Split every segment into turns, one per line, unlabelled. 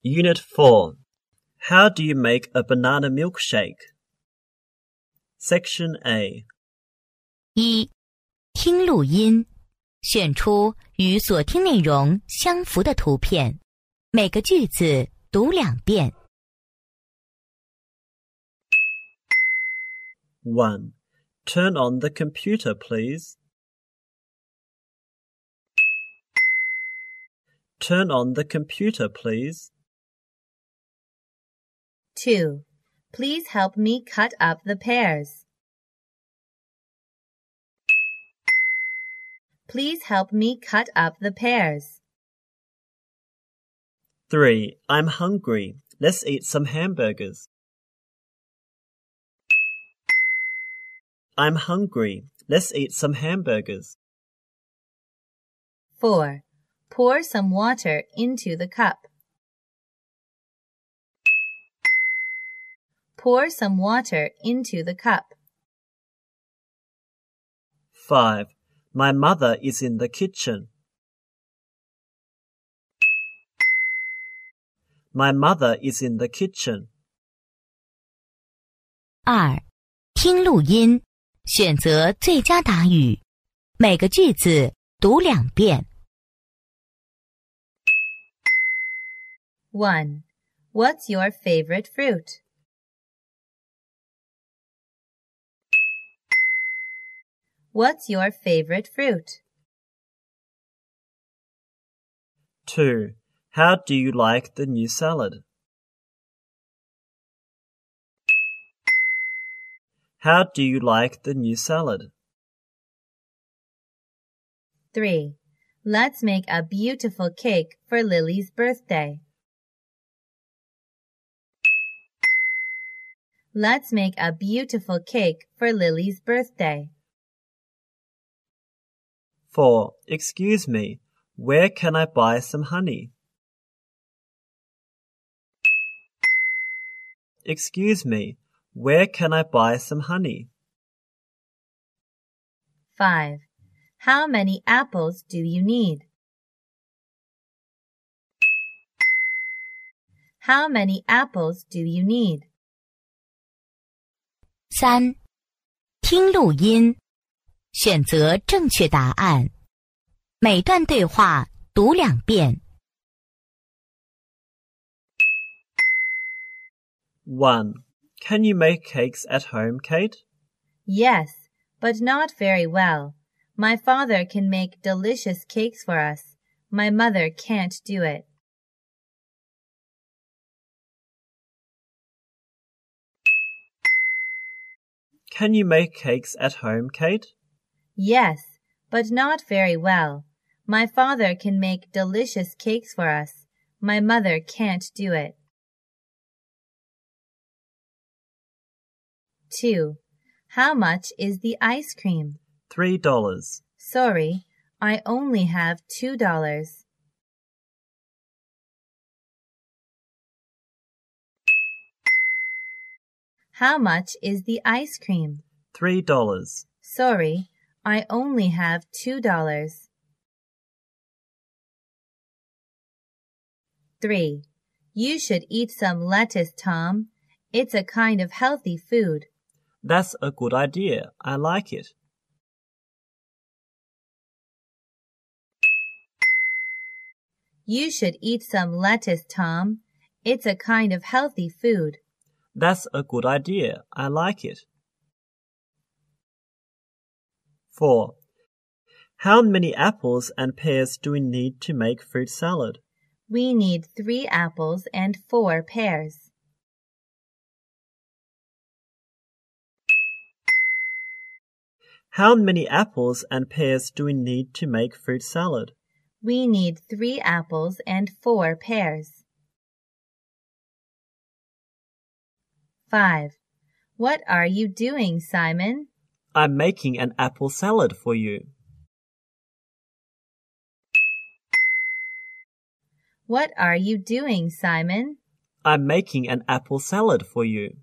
Unit 4. How do you make a banana milkshake? Section A.
1. 听录音，选出与所听内容相符的图片，每个句子读2遍。
1. Turn on the computer, please. Turn on the computer, please.
2. Please help me cut up the pears. Please help me cut up the pears.
3. I'm hungry. Let's eat some hamburgers. I'm hungry. Let's eat some hamburgers.
4. Pour some water into the cup. Pour some water into the cup.
5. My mother is in the kitchen. My mother is in the kitchen.
2. 听录音，选择最佳答语，每个句子读2遍。
1. What's your favorite fruit? What's your favorite fruit?
2. How do you like the new salad? How do you like the new salad?
3. Let's make a beautiful cake for Lily's birthday. Let's make a beautiful cake for Lily's birthday.
4. Excuse me, where can I buy some honey? Excuse me, where can I buy some honey?
5. How many apples do you need? How many apples do you need?
3. 听录音，选择正确答案，每段对话读2遍。
1. Can you make cakes at home, Kate?
Yes, but not very well. My father can make delicious cakes for us. My mother can't do it.
Can you make cakes at home, Kate?
Yes, but not very well. My father can make delicious cakes for us. My mother can't do it. 2. How much is the ice cream?
$3.
Sorry, I only have $2. How much is the ice cream?
$3.
Sorry, I only have $2. 3. You should eat some lettuce, Tom. It's a kind of healthy food.
That's a good idea. I like it.
You should eat some lettuce, Tom. It's a kind of healthy food.
That's a good idea. I like it. 4. How many apples and pears do we need to make fruit salad?
We need 3 apples and 4 pears.
How many apples and pears do we need to make fruit salad?
We need 3 apples and 4 pears. 5. What are you doing, Simon?
I'm making an apple salad for you.
What are you doing, Simon?
I'm making an apple salad for you.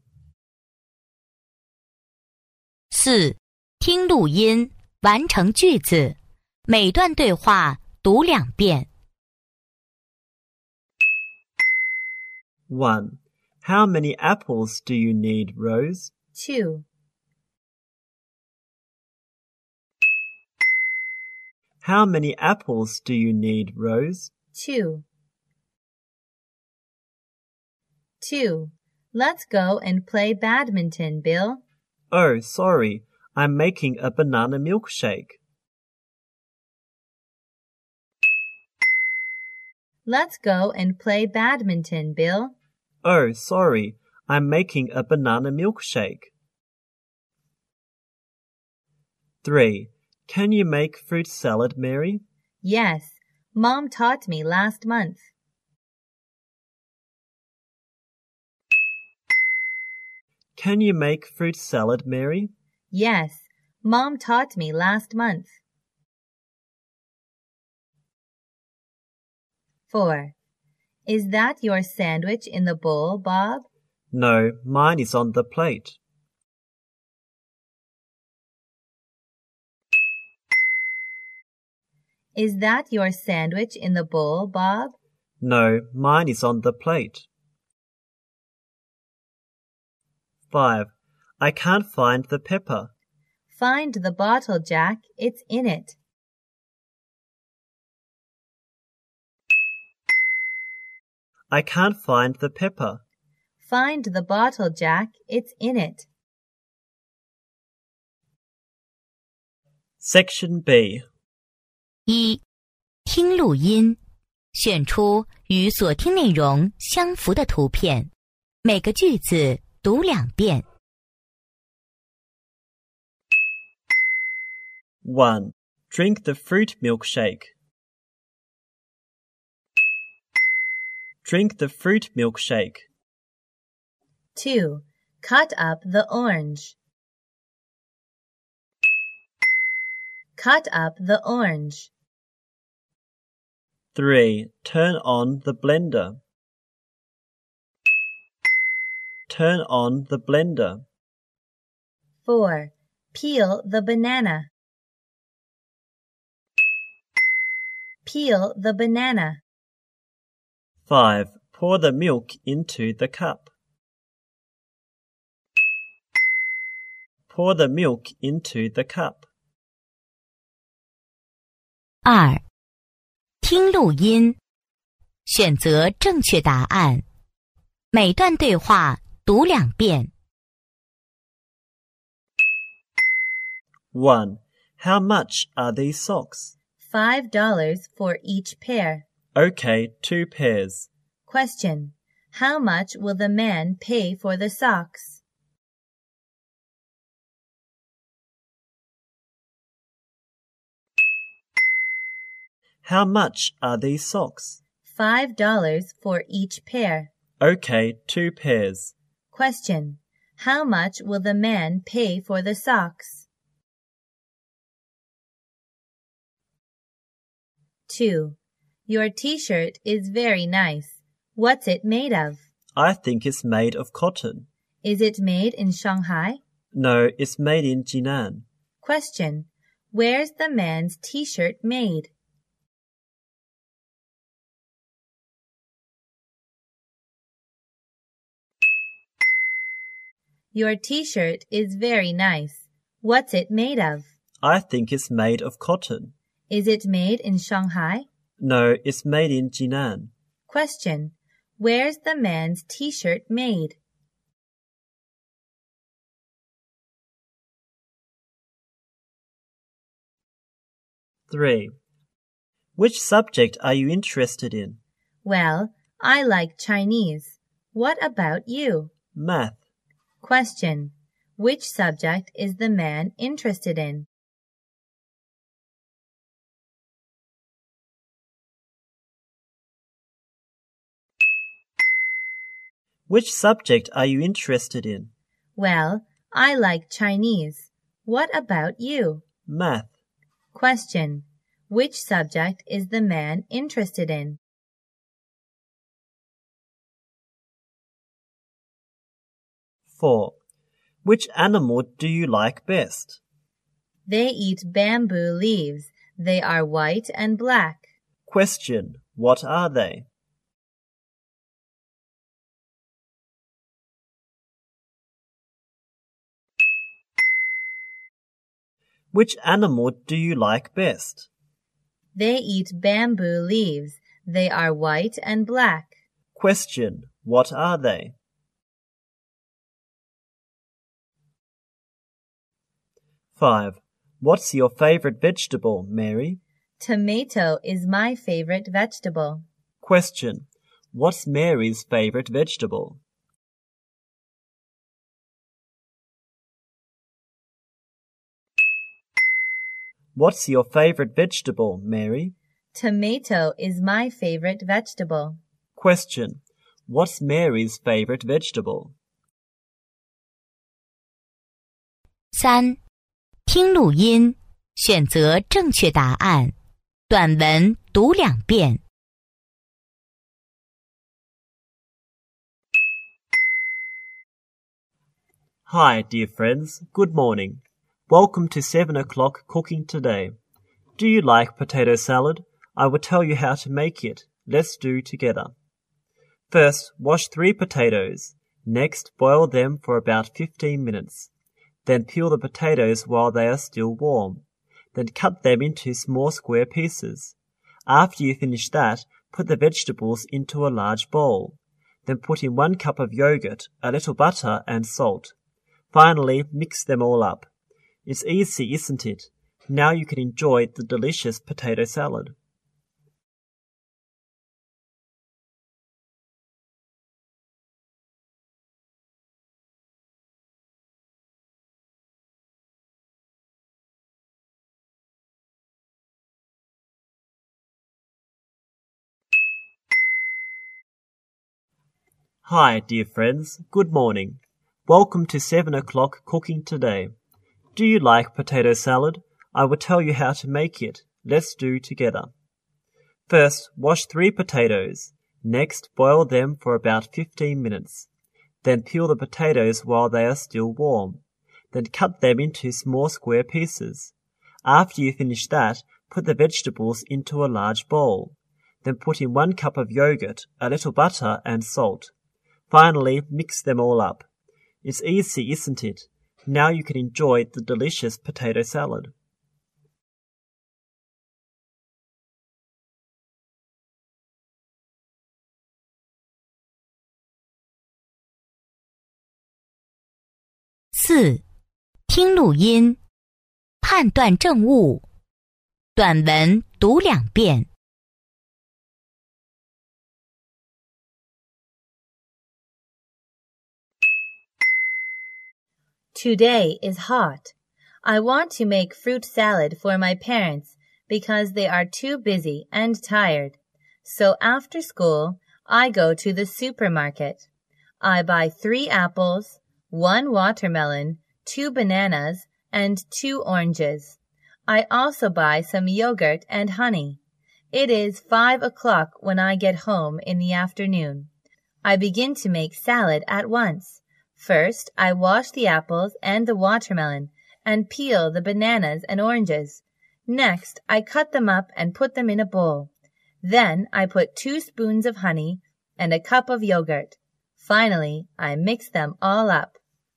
4. 听录音，完成句子，每段对话读2遍。
1. How many apples do you need, Rose?
2.
How many apples do you need, Rose?
2. 2. Let's go and play badminton, Bill.
Oh, sorry, I'm making a banana milkshake.
Let's go and play badminton, Bill.
Oh, sorry, I'm making a banana milkshake. 3. Can you make fruit salad, Mary?
Yes, Mom taught me last month.
Can you make fruit salad, Mary?
Yes, Mom taught me last month. 4. Is that your sandwich in the bowl, Bob?
No, mine is on the plate.
Is that your sandwich in the bowl, Bob?
No, mine is on the plate. 5. I can't find the pepper.
Find the bottle, Jack. It's in it.
I can't find the pepper.
Find the bottle, Jack. It's in it.
Section B.
1. 听录音，选出与所听内容相符的图片，每个句子读2遍。
1. Drink the fruit milkshake. Drink the fruit milkshake.
2. Cut up the orange. Cut up the orange.
3. Turn on the blender. Turn on the blender.
4. Peel the banana. Peel the banana.
5. Pour the milk into the cup. Pour the milk into the cup.
2. 听录音，选择正确答案，每段对话读2遍。
1. How much are these socks?
$5 for each pair.
Okay, 2 pairs.
Question. How much will the man pay for the socks?
How much are these socks?
$5 for each pair.
Okay, 2 pairs.
Question. How much will the man pay for the socks? 2. Your t-shirt is very nice. What's it made of?
I think it's made of cotton.
Is it made in Shanghai?
No, it's made in Jinan.
Question. Where's the man's t-shirt made? Your t-shirt is very nice. What's it made of?
I think it's made of cotton.
Is it made in Shanghai?
No, it's made in Jinan.
Question. Where's the man's t-shirt made?
3. Which subject are you interested in?
Well, I like Chinese. What about you?
Math.
Question. Which subject is the man interested in?
Which subject are you interested in?
Well, I like Chinese. What about you?
Math.
Question. Which subject is the man interested in?
4. Which animal do you like best?
They eat bamboo leaves. They are white and black.
Question. What are they? Which animal do you like best?
They eat bamboo leaves. They are white and black.
Question. What are they? Five. What's your favorite vegetable, Mary?
Tomato is my favorite vegetable.
Question. What's Mary's favorite vegetable? What's your favorite vegetable, Mary?
Tomato is my favorite vegetable.
Question. What's Mary's favorite vegetable?
3. 听录音，选择正确答案。短文读2遍。
Hi, dear friends. Good morning. Welcome to 7 o'clock cooking today. Do you like potato salad? I will tell you how to make it. Let's do together. First, wash 3 potatoes. Next, boil them for about 15 minutes. Then peel the potatoes while they are still warm. Then cut them into small square pieces. After you finish that, put the vegetables into a large bowl. Then put in 1 cup of yogurt, a little butter and salt. Finally, mix them all up. It's easy, isn't it? Now you can enjoy the delicious potato salad. Hi, dear friends. Good morning. Welcome to 7 o'clock cooking today. Do you like potato salad? I will tell you how to make it. Let's do together. First, wash 3 potatoes. Next, boil them for about 15 minutes. Then peel the potatoes while they are still warm. Then cut them into small square pieces. After you finish that, put the vegetables into a large bowl. Then put in 1 cup of yogurt, a little butter and salt. Finally, mix them all up. It's easy, isn't it? Now you can enjoy the delicious potato salad.
(4) 听录音，判断正误。短文读2遍。
Today is hot. I want to make fruit salad for my parents because they are too busy and tired. So after school, I go to the supermarket. I buy 3 apples, 1 watermelon, 2 bananas, and 2 oranges. I also buy some yogurt and honey. It is 5 o'clock when I get home in the afternoon. I begin to make salad at once. First, I wash the apples and the watermelon and peel the bananas and oranges. Next, I cut them up and put them in a bowl. Then, I put 2 spoons of honey and a cup of yogurt. Finally, I mix them all up.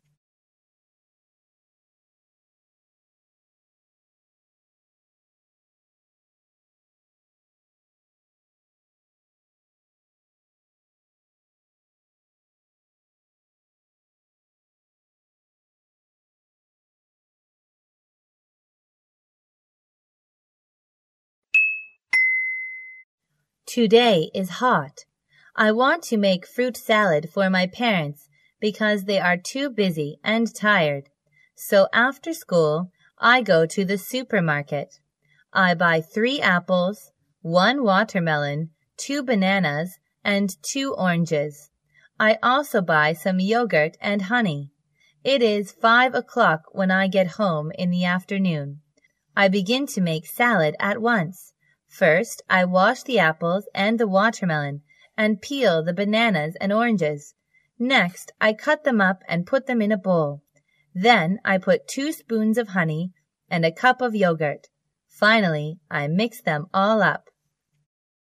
Today is hot. I want to make fruit salad for my parents because they are too busy and tired. So after school, I go to the supermarket. I buy 3 apples, 1 watermelon, 2 bananas, and 2 oranges. I also buy some yogurt and honey. It is 5 o'clock when I get home in the afternoon. I begin to make salad at once. First, I wash the apples and the watermelon and peel the bananas and oranges. Next, I cut them up and put them in a bowl. Then, I put 2 spoons of honey and a cup of yogurt. Finally, I mix them all up.